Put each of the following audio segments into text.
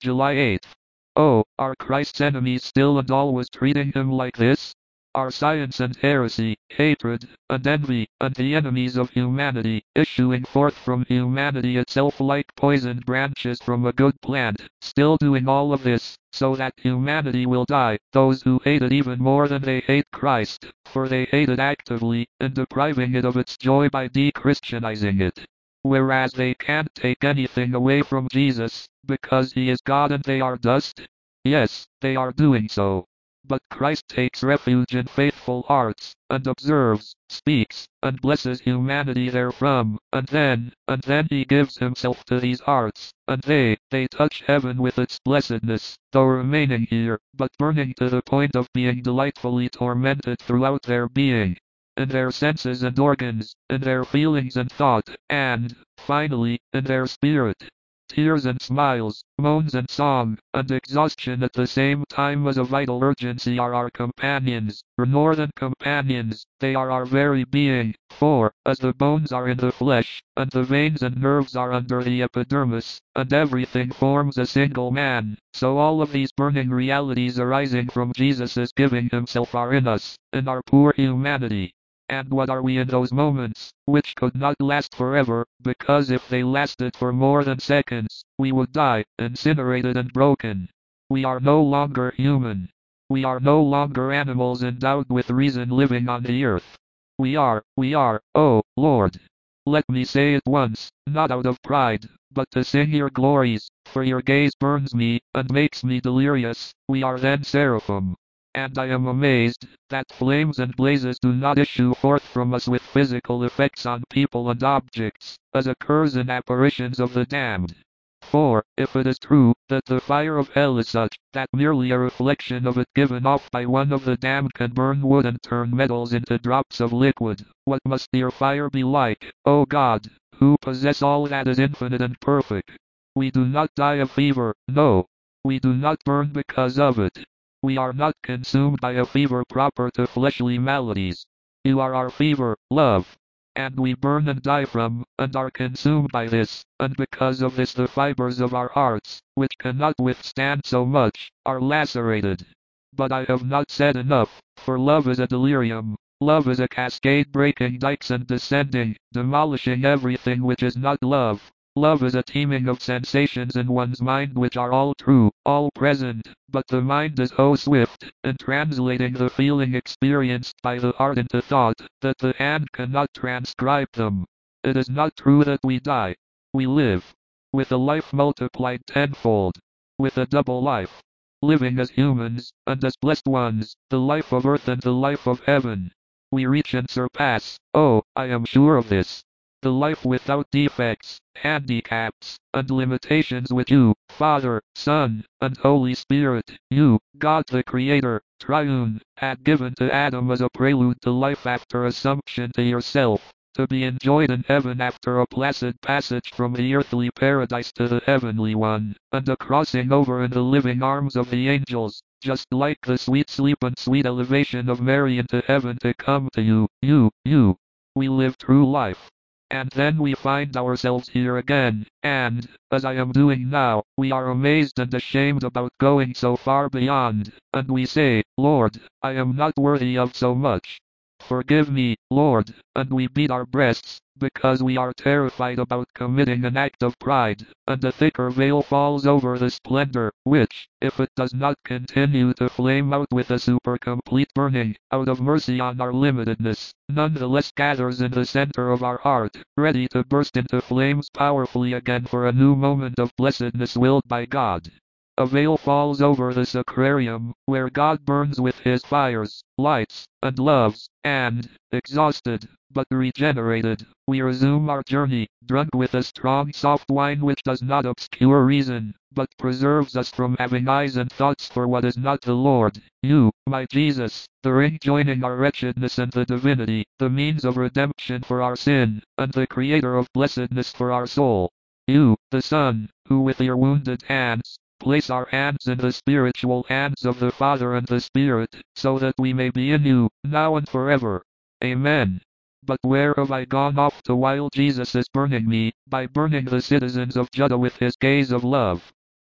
July 8th. Oh, are Christ's enemies still and always treating him like this? Are science and heresy, hatred, and envy, and the enemies of humanity, issuing forth from humanity itself like poisoned branches from a good plant, still doing all of this, so that humanity will die, those who hate it even more than they hate Christ, for they hate it actively, and depriving it of its joy by de-Christianizing it? Whereas they can't take anything away from Jesus, because he is God and they are dust? Yes, they are doing so. But Christ takes refuge in faithful hearts, and observes, speaks, and blesses humanity therefrom, and then he gives himself to these hearts, and they touch heaven with its blessedness, though remaining here, but burning to the point of being delightfully tormented throughout their being, in their senses and organs, in their feelings and thought, and, finally, in their spirit. Tears and smiles, moans and song, and exhaustion at the same time as a vital urgency are our companions, more than companions, they are our very being, for, as the bones are in the flesh, and the veins and nerves are under the epidermis, and everything forms a single man, so all of these burning realities arising from Jesus' giving himself are in us, in our poor humanity. And what are we in those moments, which could not last forever, because if they lasted for more than seconds, we would die, incinerated and broken. We are no longer human. We are no longer animals endowed with reason living on the earth. We are, oh, Lord. Let me say it once, not out of pride, but to sing your glories, for your gaze burns me, and makes me delirious, we are then seraphim. And I am amazed that flames and blazes do not issue forth from us with physical effects on people and objects, as occurs in apparitions of the damned. For, if it is true that the fire of hell is such that merely a reflection of it given off by one of the damned can burn wood and turn metals into drops of liquid, what must your fire be like, O God, who possess all that is infinite and perfect? We do not die of fever, no. We do not burn because of it. We are not consumed by a fever proper to fleshly maladies. You are our fever, love. And we burn and die from, and are consumed by this, and because of this the fibers of our hearts, which cannot withstand so much, are lacerated. But I have not said enough, for love is a delirium. Love is a cascade breaking dikes and descending, demolishing everything which is not love. Love is a teeming of sensations in one's mind which are all true, all present, but the mind is so swift in translating the feeling experienced by the heart into thought, that the hand cannot transcribe them. It is not true that we die. We live. With a life multiplied tenfold. With a double life. Living as humans, and as blessed ones, the life of earth and the life of heaven. We reach and surpass, oh, I am sure of this. The life without defects, handicaps, and limitations which you, Father, Son, and Holy Spirit, you, God the Creator, Triune, had given to Adam as a prelude to life after assumption to yourself, to be enjoyed in heaven after a placid passage from the earthly paradise to the heavenly one, and a crossing over in the living arms of the angels, just like the sweet sleep and sweet elevation of Mary into heaven to come to you, you. We live true life. And then we find ourselves here again, and, as I am doing now, we are amazed and ashamed about going so far beyond, and we say, Lord, I am not worthy of so much. Forgive me, Lord, and we beat our breasts, because we are terrified about committing an act of pride, and a thicker veil falls over the splendor, which, if it does not continue to flame out with a super-complete burning, out of mercy on our limitedness, none the less gathers in the center of our heart, ready to burst into flames powerfully again for a new moment of blessedness willed by God. A veil falls over the sacrarium, where God burns with his fires, lights, and loves, and, exhausted, but regenerated, we resume our journey, drunk with a strong soft wine which does not obscure reason, but preserves us from having eyes and thoughts for what is not the Lord, you, my Jesus, the ring joining our wretchedness and the divinity, the means of redemption for our sin, and the creator of blessedness for our soul. You, the Son, who with your wounded hands, place our hands in the spiritual hands of the Father and the Spirit, so that we may be in you, now and forever. Amen. But where have I gone off to while Jesus is burning me, by burning the citizens of Judah with his gaze of love?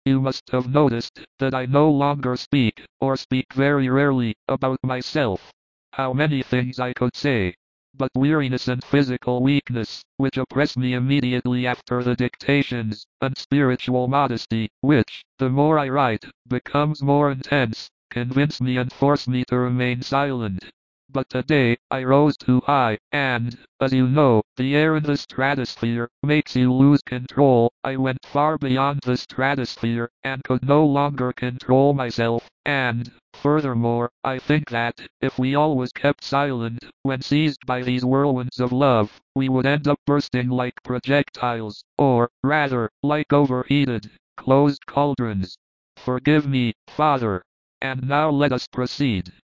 You must have noticed that I no longer speak, or speak very rarely, about myself. How many things I could say! But weariness and physical weakness, which oppress me immediately after the dictations, and spiritual modesty, which, the more I write, becomes more intense, convince me and force me to remain silent. But today, I rose too high, and, as you know, the air in the stratosphere makes you lose control. I went far beyond the stratosphere, and could no longer control myself, and, furthermore, I think that, if we always kept silent, when seized by these whirlwinds of love, we would end up bursting like projectiles, or, rather, like overheated, closed cauldrons. Forgive me, Father. And now let us proceed.